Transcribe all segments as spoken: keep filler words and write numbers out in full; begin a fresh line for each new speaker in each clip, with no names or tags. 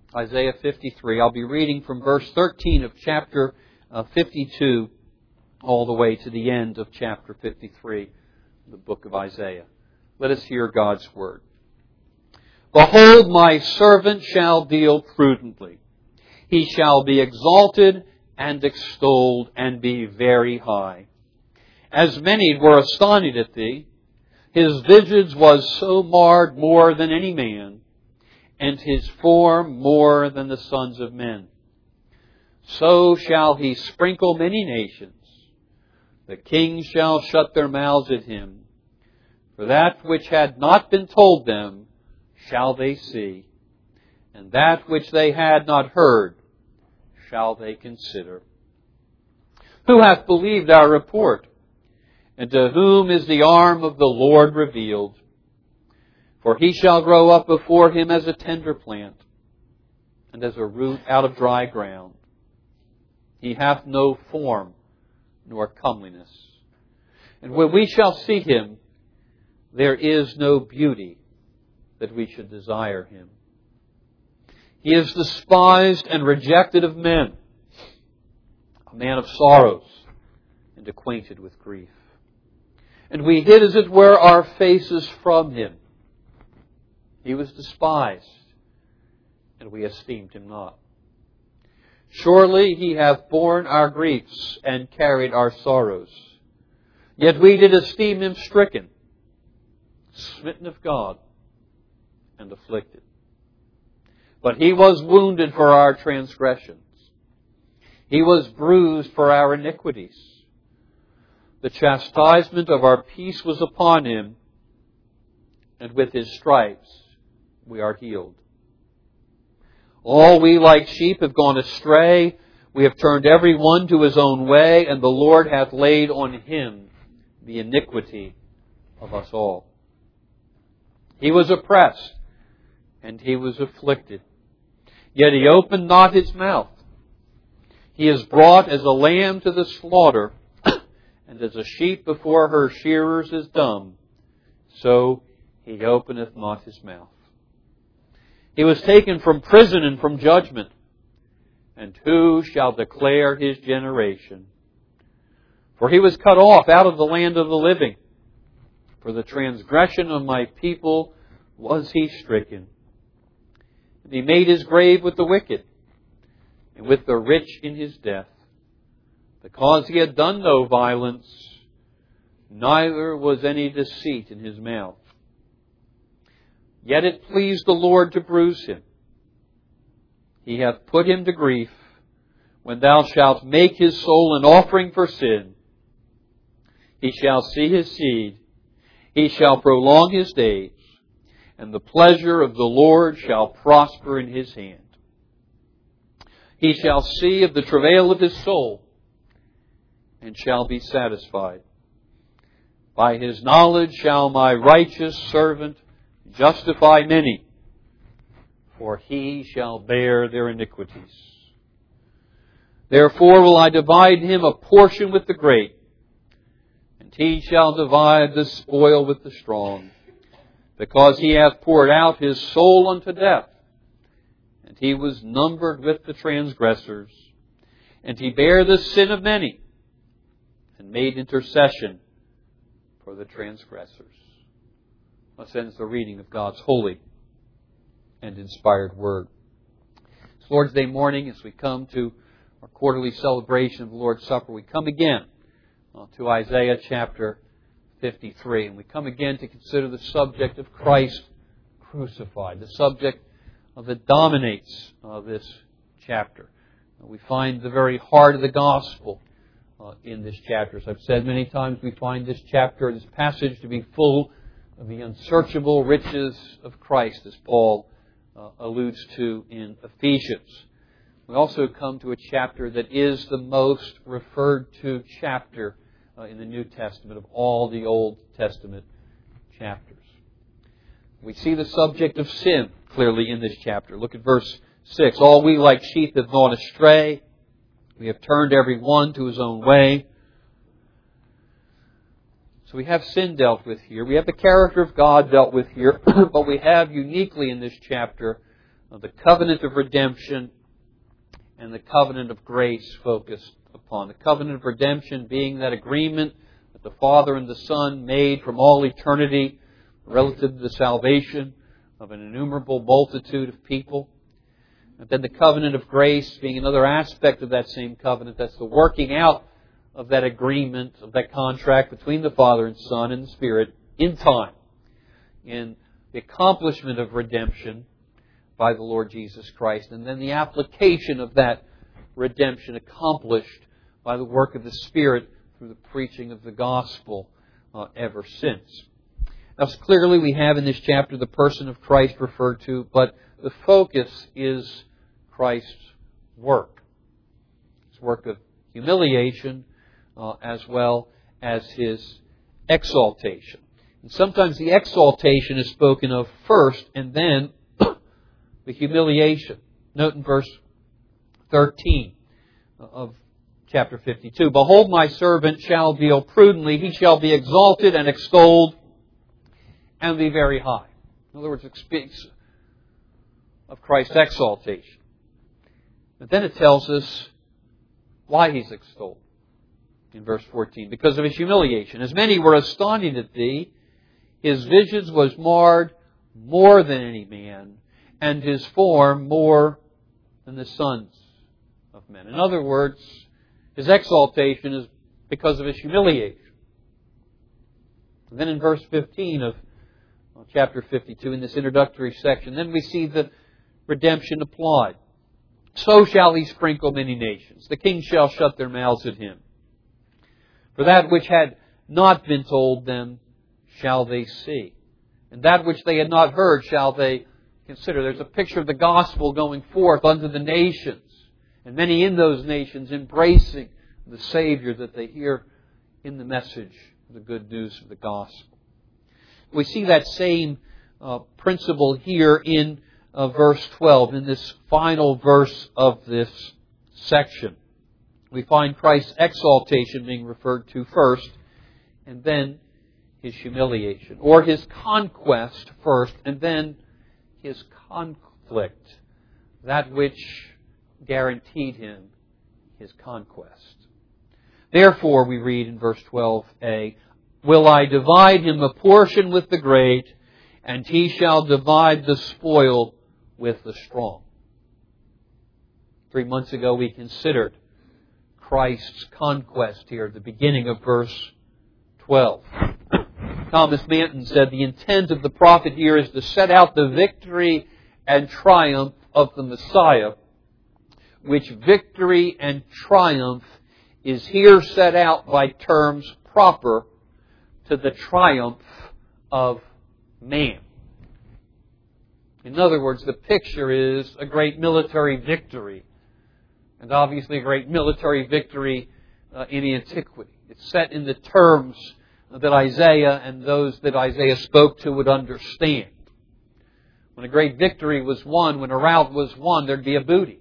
Isaiah fifty-three. I'll be reading from verse thirteen of chapter uh, fifty-two all the way to the end of chapter fifty-three, the book of Isaiah. Let us hear God's word. Behold, my servant shall deal prudently. He shall be exalted and extolled and be very high. As many were astonished at thee, his visage was so marred more than any man, and his form more than the sons of men. So shall he sprinkle many nations. The kings shall shut their mouths at him. For that which had not been told them shall they see, and that which they had not heard shall they consider. Who hath believed our report? And to whom is the arm of the Lord revealed? For he shall grow up before him as a tender plant, and as a root out of dry ground. He hath no form nor comeliness. And when we shall see him, there is no beauty that we should desire him. He is despised and rejected of men, a man of sorrows and acquainted with grief. And we hid, as it were, our faces from him. He was despised, and we esteemed him not. Surely he hath borne our griefs and carried our sorrows. Yet we did esteem him stricken, smitten of God, and afflicted. But he was wounded for our transgressions. He was bruised for our iniquities. The chastisement of our peace was upon him, and with his stripes we are healed. All we like sheep have gone astray. We have turned every one to his own way, and the Lord hath laid on him the iniquity of us all. He was oppressed, and he was afflicted, yet he opened not his mouth. He is brought as a lamb to the slaughter, and as a sheep before her shearers is dumb, so he openeth not his mouth. He was taken from prison and from judgment. And who shall declare his generation? For he was cut off out of the land of the living. For the transgression of my people was he stricken. And he made his grave with the wicked, and with the rich in his death, because he had done no violence, neither was any deceit in his mouth. Yet it pleased the Lord to bruise him. He hath put him to grief. When thou shalt make his soul an offering for sin, he shall see his seed. He shall prolong his days, and the pleasure of the Lord shall prosper in his hand. He shall see of the travail of his soul, and shall be satisfied. By his knowledge shall my righteous servant justify many, for he shall bear their iniquities. Therefore will I divide him a portion with the great, and he shall divide the spoil with the strong, because he hath poured out his soul unto death, and he was numbered with the transgressors, and he bare the sin of many, and made intercession for the transgressors. Thus ends the reading of God's holy and inspired Word. It's Lord's Day morning as we come to our quarterly celebration of the Lord's Supper. We come again uh, to Isaiah chapter fifty-three, and we come again to consider the subject of Christ crucified, the subject uh, that dominates uh, this chapter. Uh, we find the very heart of the gospel uh, in this chapter. As I've said many times, we find this chapter, this passage, to be full of the unsearchable riches of Christ, as Paul uh, alludes to in Ephesians. We also come to a chapter that is the most referred to chapter uh, in the New Testament of all the Old Testament chapters. We see the subject of sin clearly in this chapter. Look at verse six. All we like sheep have gone astray. We have turned every one to his own way. So we have sin dealt with here. We have the character of God dealt with here. But we have uniquely in this chapter of the covenant of redemption and the covenant of grace focused upon. The covenant of redemption being that agreement that the Father and the Son made from all eternity relative to the salvation of an innumerable multitude of people. And then the covenant of grace being another aspect of that same covenant. That's the working out of that agreement, of that contract between the Father and Son and the Spirit in time, in the accomplishment of redemption by the Lord Jesus Christ, and then the application of that redemption accomplished by the work of the Spirit through the preaching of the gospel uh, ever since. Now, clearly we have in this chapter the person of Christ referred to, but the focus is Christ's work. His work of humiliation uh, as well as His exaltation. And sometimes the exaltation is spoken of first and then the humiliation. Note in verse thirteen of chapter fifty-two, "Behold, my servant shall deal prudently. He shall be exalted and extolled and be very high." In other words, it speaks of Christ's exaltation. But then it tells us why He's extolled. In verse fourteen, "Because of His humiliation. As many were astonished at Thee, His visage was marred more than any man, and His form more than the sons of men." In other words, His exaltation is because of His humiliation. And then in verse fifteen of chapter fifty-two, in this introductory section, then we see the redemption applied. "So shall He sprinkle many nations. The kings shall shut their mouths at Him. For that which had not been told them shall they see. And that which they had not heard shall they consider." There's a picture of the gospel going forth unto the nations, and many in those nations embracing the Savior that they hear in the message, the good news of the gospel. We see that same uh, principle here in uh, verse twelve, in this final verse of this section. We find Christ's exaltation being referred to first, and then His humiliation, or His conquest first, and then His conflict, that which guaranteed Him His conquest. "Therefore," we read in verse twelve a, "will I divide him a portion with the great, and he shall divide the spoil with the strong." Three months ago we considered Christ's conquest here at the beginning of verse twelve. Thomas Manton said the intent of the prophet here is to set out the victory and triumph of the Messiah, which victory and triumph is here set out by terms proper to the triumph of man. In other words, the picture is a great military victory, and obviously a great military victory uh, in antiquity. It's set in the terms that Isaiah and those that Isaiah spoke to would understand. When a great victory was won, when a rout was won, there'd be a booty.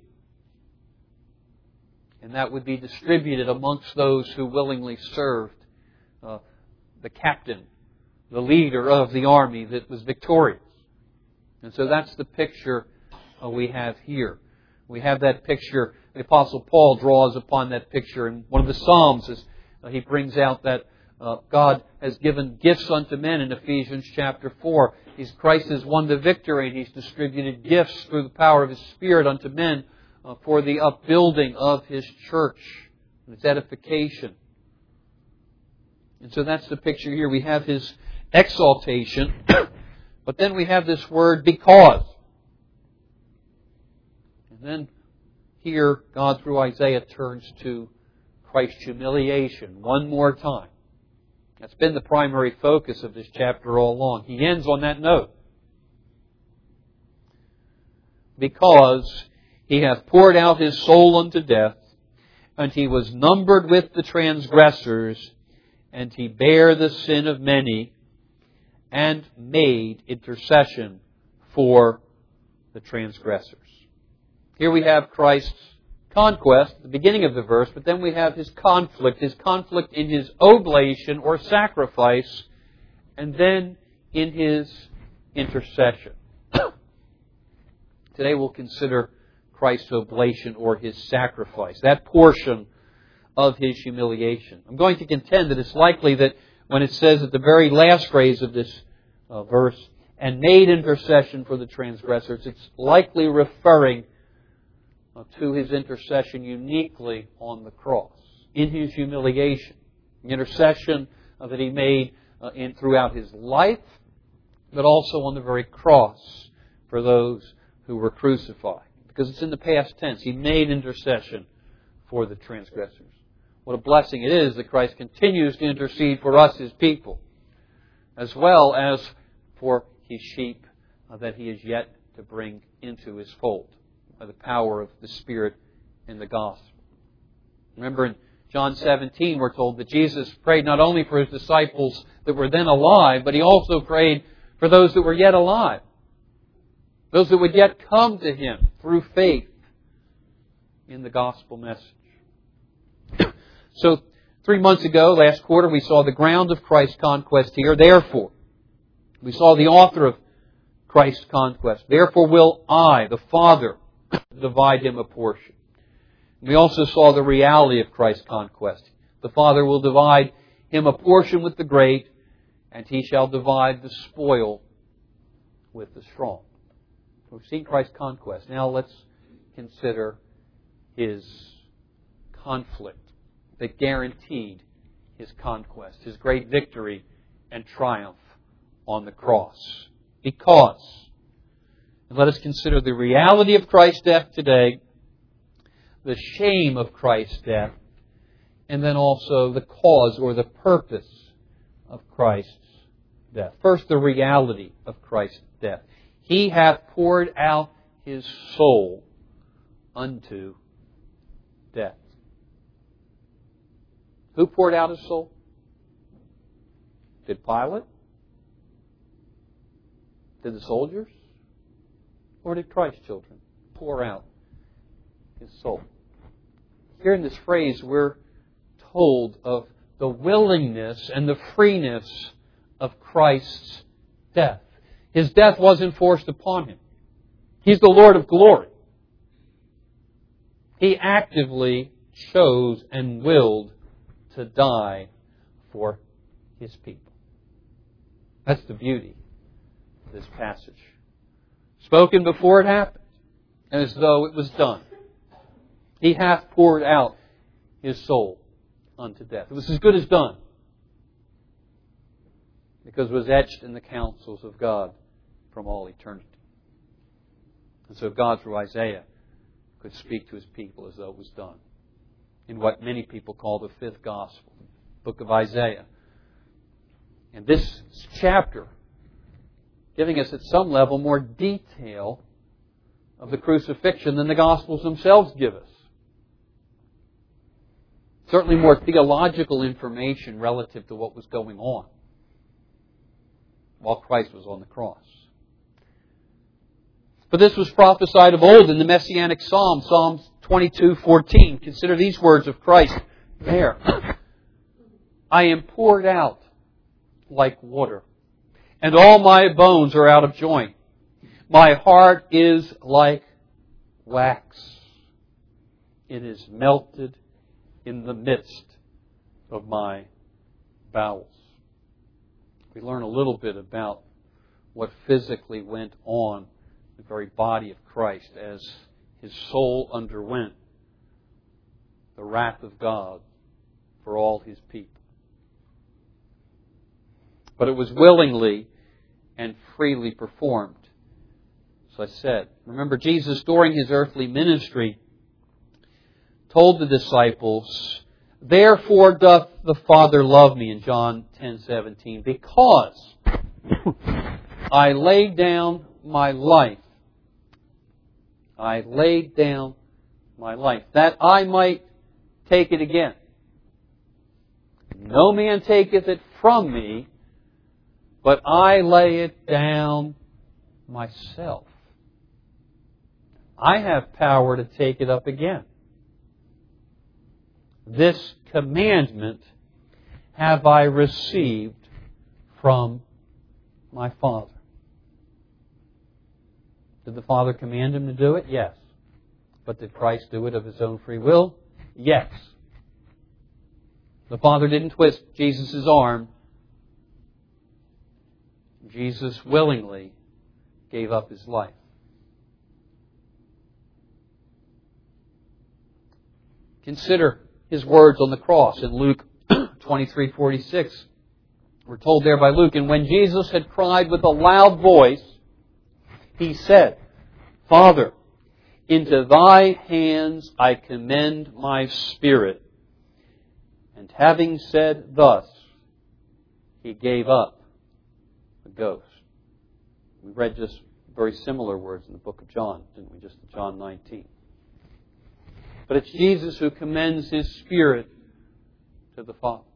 And that would be distributed amongst those who willingly served uh, the captain, the leader of the army that was victorious. And so that's the picture uh, we have here. We have that picture. The Apostle Paul draws upon that picture in one of the Psalms as uh, he brings out that Uh, God has given gifts unto men in Ephesians chapter four. He's, Christ has won the victory, and He's distributed gifts through the power of His Spirit unto men uh, for the upbuilding of His church and its edification. And so that's the picture here. We have His exaltation, but then we have this word "because." And then here, God through Isaiah turns to Christ's humiliation one more time. That's been the primary focus of this chapter all along. He ends on that note. "Because He hath poured out His soul unto death, and He was numbered with the transgressors, and He bare the sin of many, and made intercession for the transgressors." Here we have Christ's conquest at the beginning of the verse, but then we have His conflict, His conflict in His oblation or sacrifice, and then in His intercession. Today we'll consider Christ's oblation or His sacrifice, that portion of His humiliation. I'm going to contend that it's likely that when it says at the very last phrase of this uh, verse, and made intercession for the transgressors, it's likely referring uh, to His intercession uniquely on the cross, in His humiliation. The intercession uh, that He made uh, in throughout His life, but also on the very cross for those who were crucified. Because it's in the past tense. He made intercession for the transgressors. What a blessing it is that Christ continues to intercede for us, His people, as well as for His sheep uh, that He is yet to bring into His fold by the power of the Spirit in the gospel. Remember in John seventeen, we're told that Jesus prayed not only for His disciples that were then alive, but He also prayed for those that were yet alive. Those that would yet come to Him through faith in the gospel message. So, three months ago, last quarter, we saw the ground of Christ's conquest here. Therefore, we saw the author of Christ's conquest. Therefore will I, the Father, divide Him a portion. We also saw the reality of Christ's conquest. The Father will divide Him a portion with the great, and He shall divide the spoil with the strong. We've seen Christ's conquest. Now let's consider His conflict that guaranteed His conquest, His great victory and triumph on the cross. Because, and let us consider the reality of Christ's death today, the shame of Christ's death, and then also the cause or the purpose of Christ's death. First, the reality of Christ's death. He hath poured out His soul unto death. Who poured out His soul? Did Pilate? Did the soldiers? Or did Christ's children pour out His soul? Here in this phrase, we're told of the willingness and the freeness of Christ's death. His death wasn't forced upon Him. He's the Lord of glory. He actively chose and willed to die for His people. That's the beauty of this passage. Spoken before it happened, and as though it was done. He hath poured out His soul unto death. It was as good as done, because it was etched in the counsels of God from all eternity. And so God, through Isaiah, could speak to His people as though it was done. In what many people call the fifth gospel, the book of Isaiah. And this chapter, giving us at some level more detail of the crucifixion than the Gospels themselves give us. Certainly more theological information relative to what was going on while Christ was on the cross. But this was prophesied of old in the Messianic Psalm, Psalms twenty-two fourteen. Consider these words of Christ there. I am poured out like water, and all my bones are out of joint. My heart is like wax. It is melted in the midst of my bowels. We learn a little bit about what physically went on in the very body of Christ as His soul underwent the wrath of God for all His people. But it was willingly and freely performed. As I said, remember Jesus during His earthly ministry told the disciples, therefore doth the Father love me, in John ten seventeen, because I laid down my life. I laid down my life, that I might take it again. No man taketh it from me, but I lay it down myself. I have power to take it up again. This commandment have I received from my Father. Did the Father command Him to do it? Yes. But did Christ do it of His own free will? Yes. The Father didn't twist Jesus' arm. Jesus willingly gave up His life. Consider His words on the cross in Luke twenty-three forty-six. We're told there by Luke, and when Jesus had cried with a loud voice, He said, Father, into Thy hands I commend my spirit. And having said thus, He gave up the ghost. We read just very similar words in the book of John, didn't we? Just in John nineteen. But it's Jesus who commends His spirit to the Father.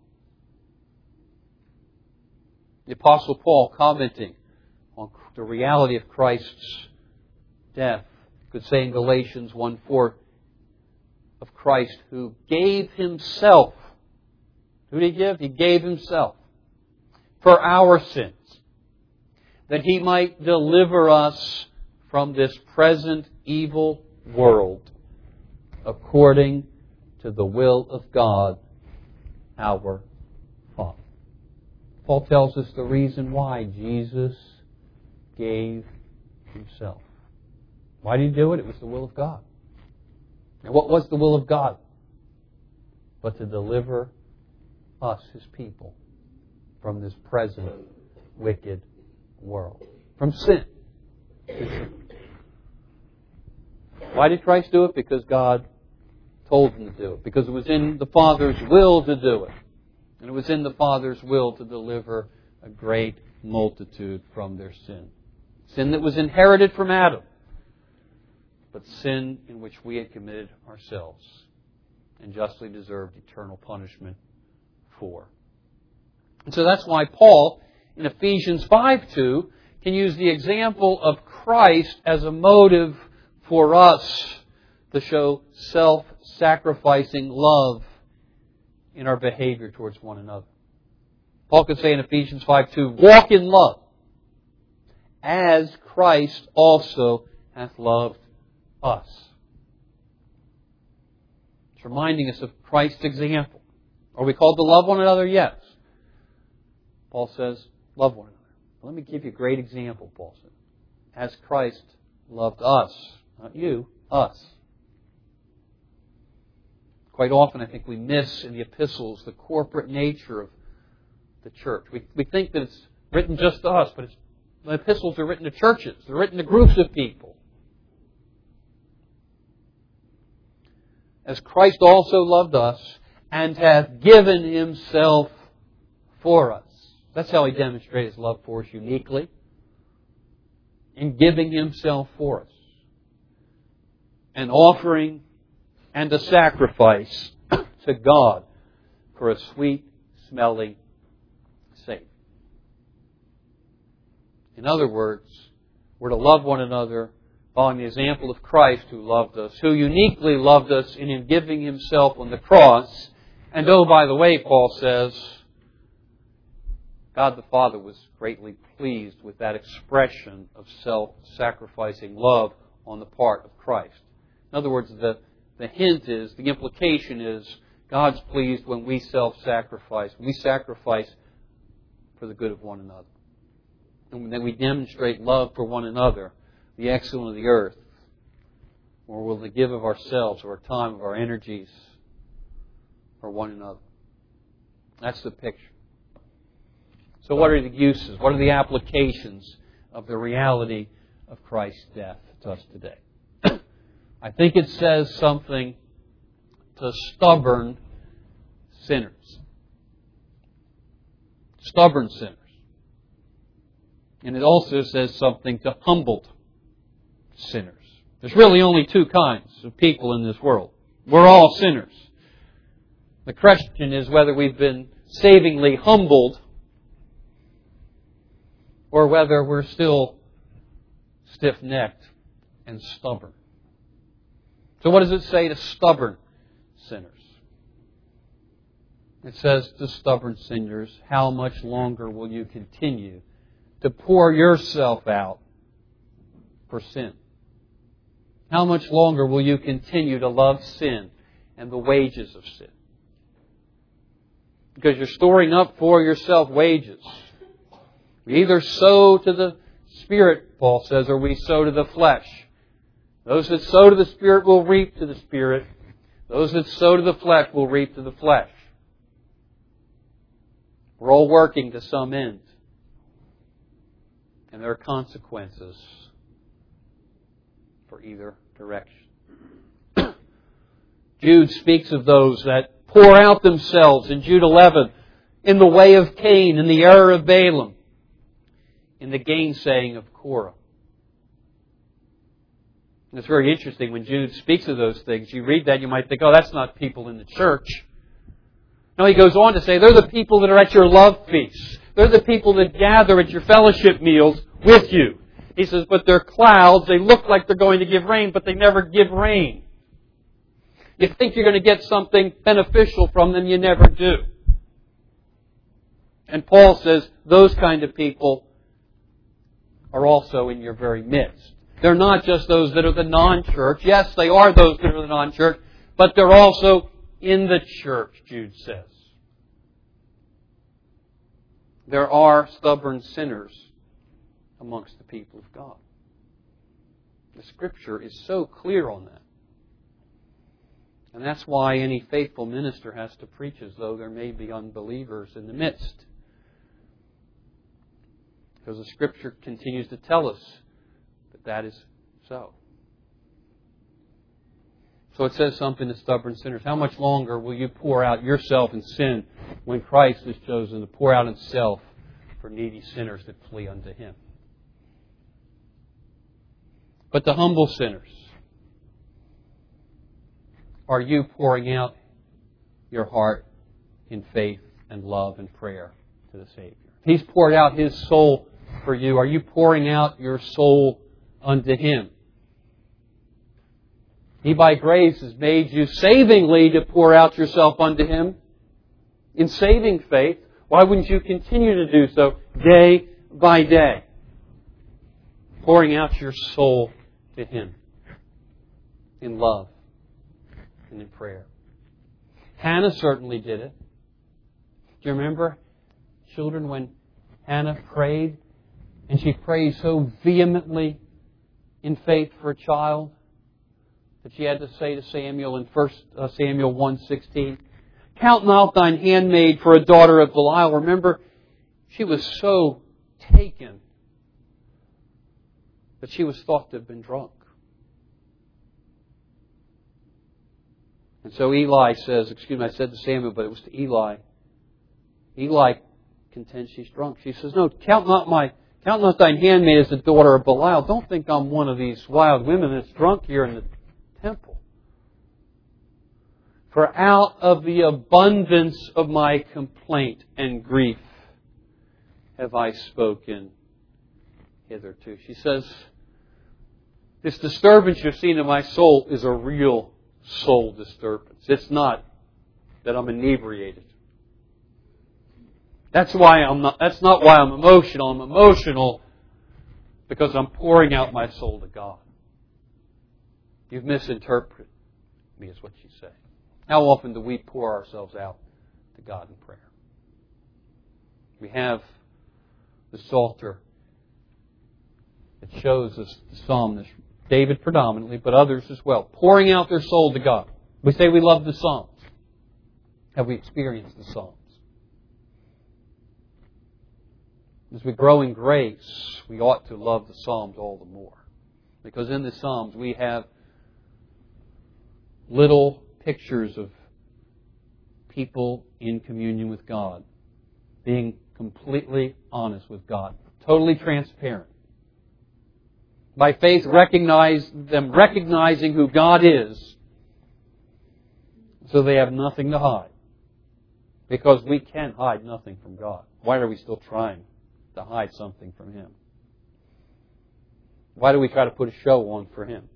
The Apostle Paul, commenting on the reality of Christ's death, could say in Galatians one four of Christ who gave Himself. Who did He give? He gave Himself for our sins, that He might deliver us from this present evil world, according to the will of God, our Father. Paul tells us the reason why Jesus gave Himself. Why did He do it? It was the will of God. And what was the will of God? But to deliver us, His people, from this present wicked world. From sin. Why did Christ do it? Because God told Him to do it. Because it was in the Father's will to do it. And it was in the Father's will to deliver a great multitude from their sin. Sin that was inherited from Adam, but sin in which we had committed ourselves and justly deserved eternal punishment for. And so that's why Paul, in Ephesians five two, can use the example of Christ as a motive for us to show self-sacrificing love in our behavior towards one another. Paul could say in Ephesians five two, walk in love, as Christ also hath loved us. It's reminding us of Christ's example. Are we called to love one another? Yes. Paul says, love one another. Let me give you a great example, Paul said. As Christ loved us, not you, us. Quite often I think we miss in the epistles the corporate nature of the church. We, we think that it's written just to us, but it's, the epistles are written to churches. They're written to groups of people. As Christ also loved us and hath given Himself for us. That's how He demonstrated His love for us uniquely. In giving Himself for us. An offering and a sacrifice to God for a sweet-smelling Savior. In other words, we're to love one another following the example of Christ who loved us, who uniquely loved us in Him giving Himself on the cross. And oh, by the way, Paul says, God the Father was greatly pleased with that expression of self-sacrificing love on the part of Christ. In other words, the, the hint is, the implication is, God's pleased when we self-sacrifice. We sacrifice for the good of one another. And then we demonstrate love for one another, the excellence of the earth, or we'll give of ourselves, or our time, of our energies, for one another. That's the picture. So what are the uses? What are the applications of the reality of Christ's death to us today? I think it says something to stubborn sinners. Stubborn sinners. And it also says something to humbled sinners. There's really only two kinds of people in this world. We're all sinners. The question is whether we've been savingly humbled or whether we're still stiff-necked and stubborn. So what does it say to stubborn sinners? It says to stubborn sinners, how much longer will you continue to pour yourself out for sin? How much longer will you continue to love sin and the wages of sin? Because you're storing up for yourself wages. We either sow to the Spirit, Paul says, or we sow to the flesh. Those that sow to the Spirit will reap to the Spirit. Those that sow to the flesh will reap to the flesh. We're all working to some end. And there are consequences for either direction. Jude speaks of those that pour out themselves in Jude eleven in the way of Cain, in the error of Balaam, in the gainsaying of Korah. And it's very interesting when Jude speaks of those things. You read that, you might think, oh, that's not people in the church. No, he goes on to say, they're the people that are at your love feasts. They're the people that gather at your fellowship meals with you. He says, but they're clouds. They look like they're going to give rain, but they never give rain. You think you're going to get something beneficial from them, you never do. And Paul says, those kind of people are also in your very midst. They're not just those that are the non-church. Yes, they are those that are the non-church, but they're also in the church, Jude says. There are stubborn sinners amongst the people of God. The Scripture is so clear on that. And that's why any faithful minister has to preach as though there may be unbelievers in the midst. Because the Scripture continues to tell us that that is so. So it says something to stubborn sinners. How much longer will you pour out yourself in sin when Christ is chosen to pour out Himself for needy sinners that flee unto Him? But the humble sinners, are you pouring out your heart in faith and love and prayer to the Savior? He's poured out His soul for you. Are you pouring out your soul unto Him? He by grace has made you savingly to pour out yourself unto Him in saving faith. Why wouldn't you continue to do so day by day? Pouring out your soul to Him in love and in prayer. Hannah certainly did it. Do you remember, children, when Hannah prayed, and she prayed so vehemently in faith for a child that she had to say to Samuel in First Samuel one sixteen, count not thine handmaid for a daughter of Belial. Remember, she was so taken that she was thought to have been drunk. And so Eli says, excuse me, I said to Samuel, but it was to Eli. Eli contends she's drunk. She says, no, count not my, count not thine handmaid as the daughter of Belial. Don't think I'm one of these wild women that's drunk here in the temple. For out of the abundance of my complaint and grief have I spoken hitherto. She says, this disturbance you've seen in my soul is a real soul disturbance. It's not that I'm inebriated. That's why I'm not, that's not why I'm emotional. I'm emotional because I'm pouring out my soul to God. You've misinterpreted me, is what she's saying. How often do we pour ourselves out to God in prayer? We have the Psalter that shows us the psalmist, David predominantly, but others as well, pouring out their soul to God. We say we love the Psalms. Have we experienced the Psalms? As we grow in grace, we ought to love the Psalms all the more. Because in the Psalms we have little pictures of people in communion with God, being completely honest with God, totally transparent. By faith, recognize them recognizing who God is, so they have nothing to hide. Because we can hide nothing from God. Why are we still trying to hide something from Him? Why do we try to put a show on for Him?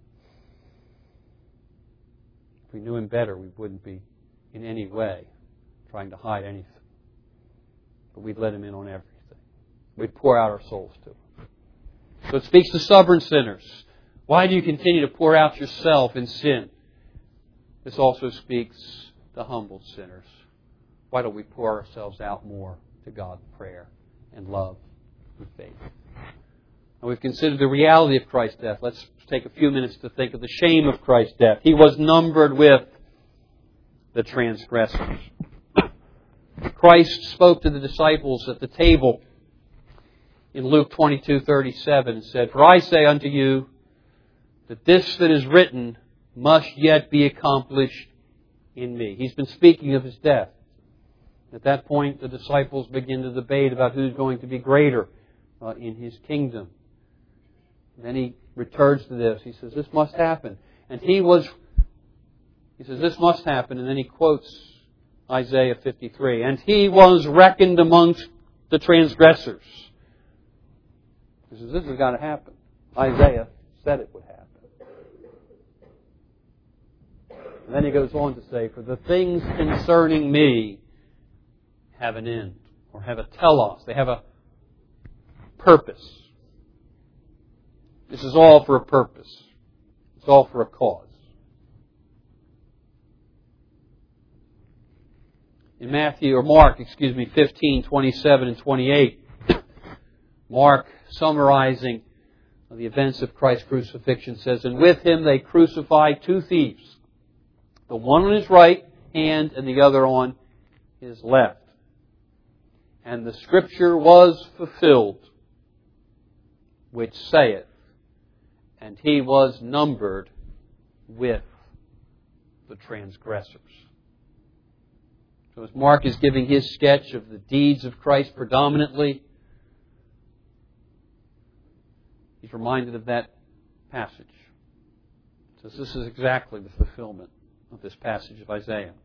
If we knew Him better, we wouldn't be in any way trying to hide anything. But we'd let Him in on everything. We'd pour out our souls to Him. So it speaks to stubborn sinners. Why do you continue to pour out yourself in sin? This also speaks to humble sinners. Why don't we pour ourselves out more to God in prayer and love and faith? And we've considered the reality of Christ's death. Let's take a few minutes to think of the shame of Christ's death. He was numbered with the transgressors. Christ spoke to the disciples at the table in Luke twenty-two thirty-seven and said, "For I say unto you that this that is written must yet be accomplished in me." He's been speaking of His death. At that point, the disciples begin to debate about who's going to be greater uh, in His kingdom. Then He returns to this. He says, this must happen. And He was, He says, this must happen. And then He quotes Isaiah fifty-three. And He was reckoned amongst the transgressors. He says, this has got to happen. Isaiah said it would happen. And then He goes on to say, for the things concerning me have an end, or have a telos. They have a purpose. This is all for a purpose. It's all for a cause. In Matthew, or Mark, excuse me, fifteen, twenty-seven and twenty-eight, Mark, summarizing the events of Christ's crucifixion, says, and with Him they crucified two thieves, the one on His right hand and the other on His left. And the Scripture was fulfilled, which saith, and He was numbered with the transgressors. So as Mark is giving his sketch of the deeds of Christ predominantly, he's reminded of that passage. So this is exactly the fulfillment of this passage of Isaiah.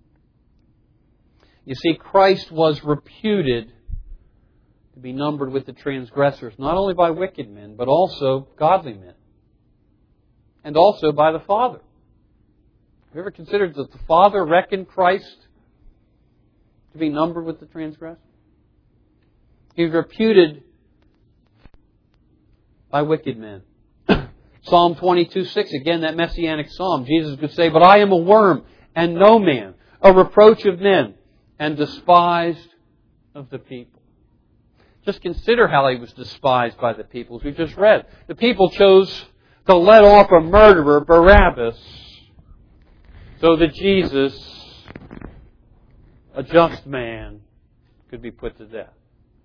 You see, Christ was reputed to be numbered with the transgressors, not only by wicked men, but also godly men. And also by the Father. Have you ever considered that the Father reckoned Christ to be numbered with the transgressors? He's reputed by wicked men. Psalm twenty-two six, again that messianic psalm. Jesus could say, but I am a worm and no man, a reproach of men, and despised of the people. Just consider how He was despised by the people, as we just read. The people chose to let off a murderer, Barabbas, so that Jesus, a just man, could be put to death.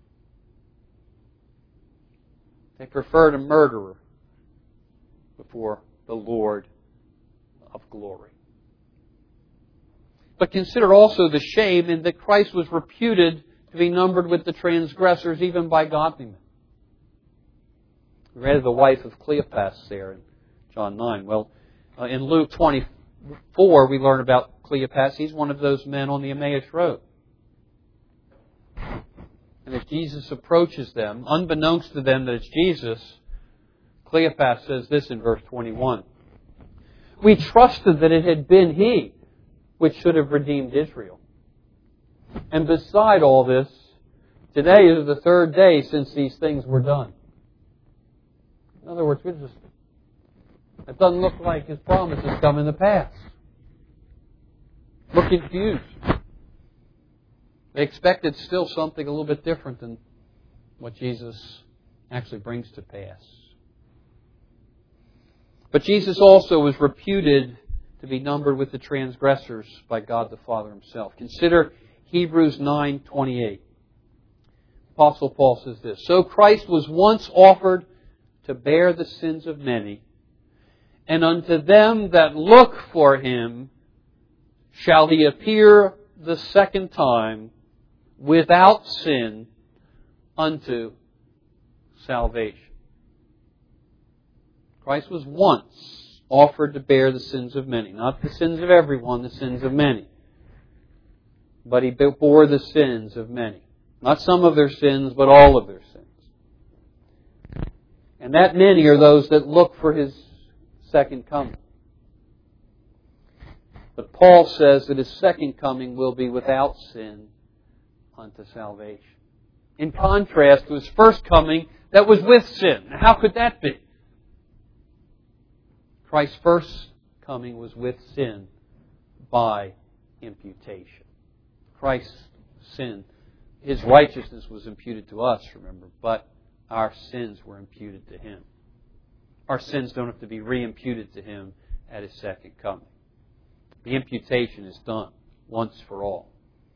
They preferred a murderer before the Lord of glory. But consider also the shame in that Christ was reputed to be numbered with the transgressors even by godly men. We read of the wife of Cleopas there in John nine. Well, uh, in Luke twenty-four we learn about Cleopas. He's one of those men on the Emmaus Road. And as Jesus approaches them, unbeknownst to them that it's Jesus, Cleopas says this in verse twenty-one. We trusted that it had been He which should have redeemed Israel. And beside all this, today is the third day since these things were done. In other words, we just, it doesn't look like His promises come in the past. We're confused. They expected still something a little bit different than what Jesus actually brings to pass. But Jesus also was reputed to be numbered with the transgressors by God the Father Himself. Consider Hebrews nine twenty-eight. Apostle Paul says this, so Christ was once offered to bear the sins of many, and unto them that look for Him shall He appear the second time without sin unto salvation. Christ was once offered to bear the sins of many. Not the sins of everyone, the sins of many. But He bore the sins of many. Not some of their sins, but all of their sins. And that many are those that look for His second coming. But Paul says that His second coming will be without sin unto salvation. in contrast to His first coming that was with sin. Now, how could that be? Christ's first coming was with sin by imputation. Christ's sin, His righteousness was imputed to us, remember, but our sins were imputed to Him. Our sins don't have to be re-imputed to Him at His second coming. The imputation is done once for all.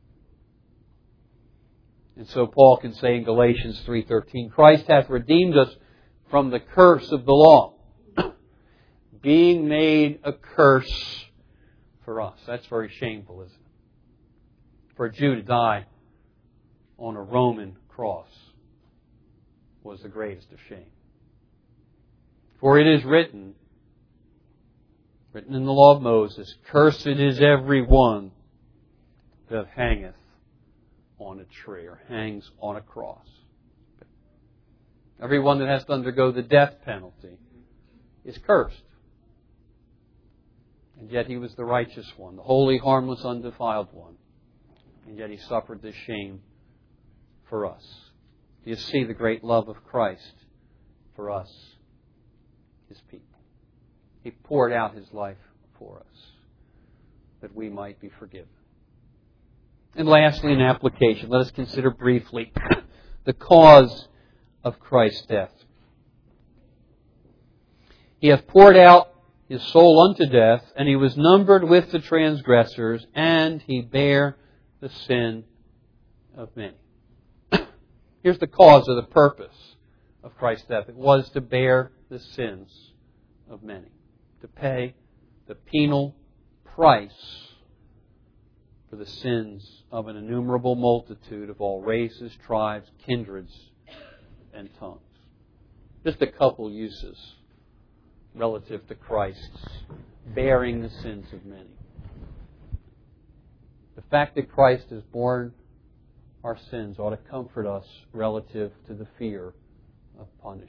And so Paul can say in Galatians three thirteen, Christ hath redeemed us from the curse of the law, being made a curse for us. That's very shameful, isn't it? For a Jew to die on a Roman cross was the greatest of shame. For it is written, written in the law of Moses, cursed is every one that hangeth on a tree or hangs on a cross. Everyone that has to undergo the death penalty is cursed. And yet He was the righteous one, the holy, harmless, undefiled one. And yet He suffered this shame for us. Do you see the great love of Christ for us, His people? He poured out His life for us that we might be forgiven. And lastly, an application. Let us consider briefly the cause of Christ's death. He hath poured out His soul unto death, and He was numbered with the transgressors, and He bare the sin of many. Here's the cause of the purpose of Christ's death. It was to bear the sins of many, to pay the penal price for the sins of an innumerable multitude of all races, tribes, kindreds, and tongues. Just a couple uses relative to Christ's bearing the sins of many. The fact that Christ has borne our sins ought to comfort us relative to the fear of punishment.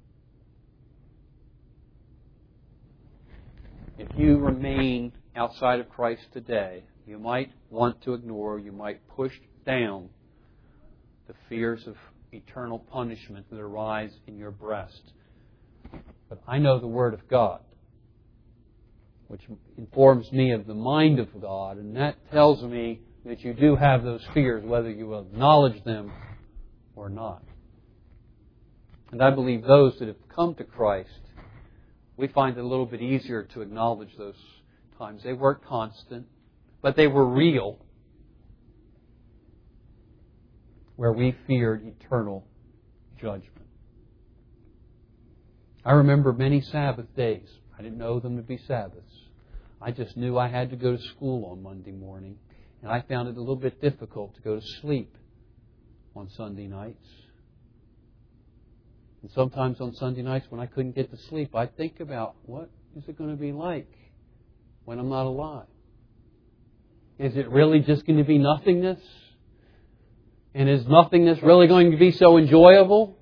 If you remain outside of Christ today, you might want to ignore, you might push down the fears of eternal punishment that arise in your breast. But I know the Word of God, which informs me of the mind of God, and that tells me that you do have those fears, whether you acknowledge them or not. And I believe those that have come to Christ, we find it a little bit easier to acknowledge those times. They weren't constant, but they were real, where we feared eternal judgment. I remember many Sabbath days. I didn't know them to be Sabbaths. I just knew I had to go to school on Monday morning, and I found it a little bit difficult to go to sleep on Sunday nights. And sometimes on Sunday nights when I couldn't get to sleep, I'd think about, what is it going to be like when I'm not alive? Is it really just going to be nothingness? And is nothingness really going to be so enjoyable?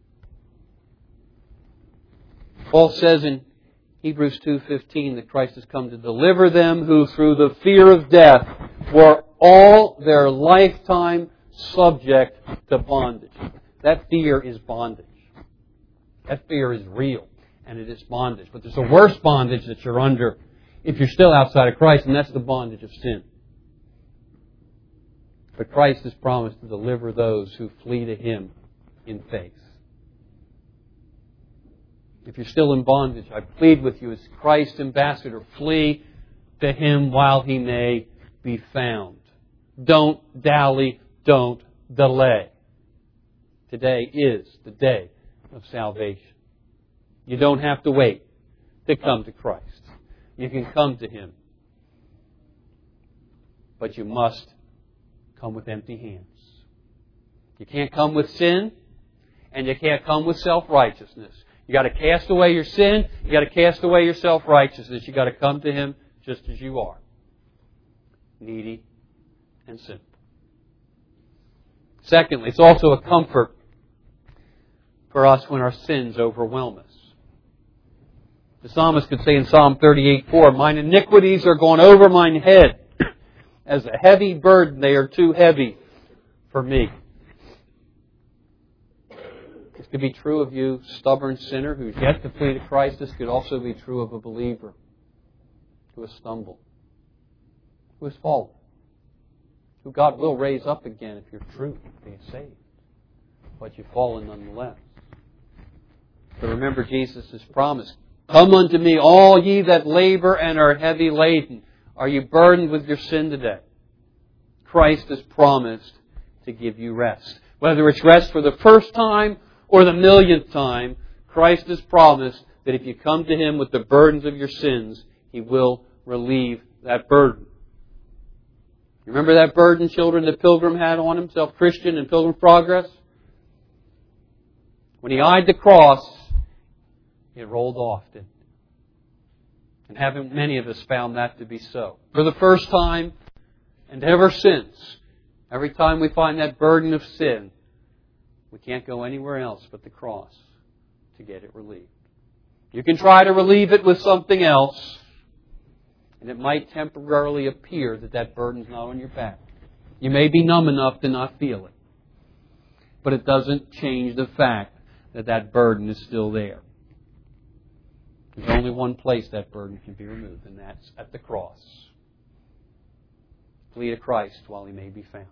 Paul says in Hebrews two fifteen that Christ has come to deliver them who through the fear of death were all their lifetime subject to bondage. That fear is bondage. That fear is real, and it is bondage. But there's a worse bondage that you're under if you're still outside of Christ, and that's the bondage of sin. But Christ has promised to deliver those who flee to Him in faith. If you're still in bondage, I plead with you as Christ's ambassador, flee to Him while He may be found. Don't dally, don't delay. Today is the day of salvation. You don't have to wait to come to Christ. You can come to Him. But you must come with empty hands. You can't come with sin, and you can't come with self-righteousness. You got to cast away your sin. You got to cast away your self-righteousness. You got to come to Him just as you are, needy and sinful. Secondly, it's also a comfort for us when our sins overwhelm us. The psalmist could say in Psalm thirty-eight four, mine iniquities are gone over mine head. As a heavy burden, they are too heavy for me. could be true of you, stubborn sinner who's yet to flee to Christ. This could also be true of a believer who has stumbled, who has fallen, who God will raise up again if you're true, being saved. But you've fallen nonetheless. But remember Jesus' promise. Come unto me, all ye that labor and are heavy laden. Are you burdened with your sin today? Christ has promised to give you rest. Whether it's rest for the first time or the millionth time, Christ has promised that if you come to Him with the burdens of your sins, He will relieve that burden. Remember that burden, children, that Pilgrim had on himself, Christian in Pilgrim's Progress? When he eyed the cross, it rolled off, didn't it? And haven't many of us found that to be so? For the first time, and ever since, every time we find that burden of sin, we can't go anywhere else but the cross to get it relieved. You can try to relieve it with something else, and it might temporarily appear that that burden's not on your back. You may be numb enough to not feel it. But it doesn't change the fact that that burden is still there. There's only one place that burden can be removed, and that's at the cross. Flee to Christ while He may be found.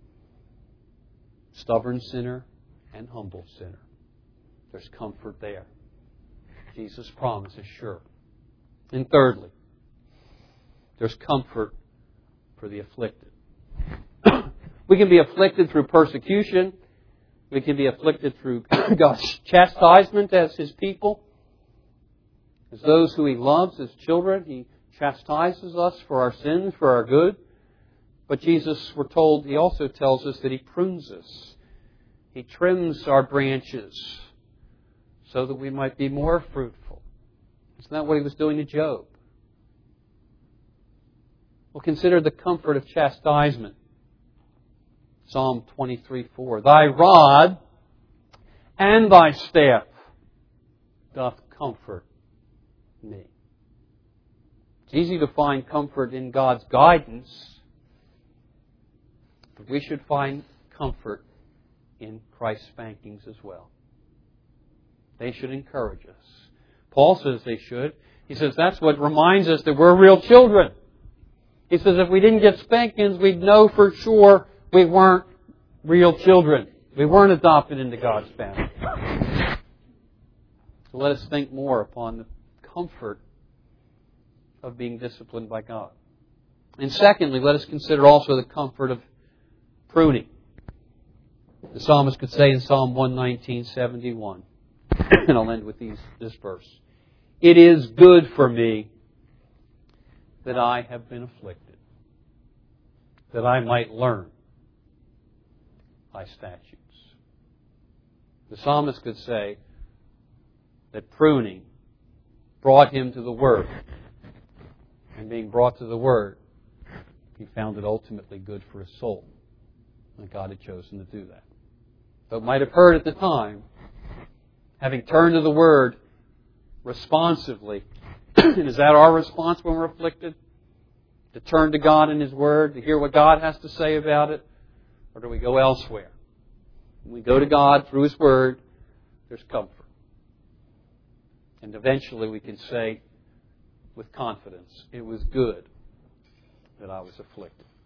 Stubborn sinner and humble sinner. There's comfort there. Jesus' promise is sure. And thirdly, there's comfort for the afflicted. We can be afflicted through persecution. We can be afflicted through God's chastisement as His people. As those who He loves, as children, He chastises us for our sins, for our good. But Jesus, we're told, He also tells us that He prunes us. He trims our branches so that we might be more fruitful. Isn't that what He was doing to Job? Well, consider the comfort of chastisement. Psalm twenty-three four. Thy rod and Thy staff doth comfort me. It's easy to find comfort in God's guidance, but we should find comfort in Christ's spankings as well. They should encourage us. Paul says they should. He says that's what reminds us that we're real children. He says if we didn't get spankings, we'd know for sure we weren't real children. We weren't adopted into God's family. So let us think more upon the comfort of being disciplined by God. And secondly, let us consider also the comfort of pruning. The psalmist could say in Psalm one nineteen seventy-one, and I'll end with these, this verse. It is good for me that I have been afflicted, that I might learn Thy statutes. The psalmist could say that pruning brought him to the Word. And being brought to the Word, he found it ultimately good for his soul. And God had chosen to do that. Though it might have hurt at the time, having turned to the Word responsively. And is that our response when we're afflicted? To turn to God and His Word, to hear what God has to say about it? Or do we go elsewhere? When we go to God through His Word, there's comfort. And eventually we can say with confidence, it was good that I was afflicted.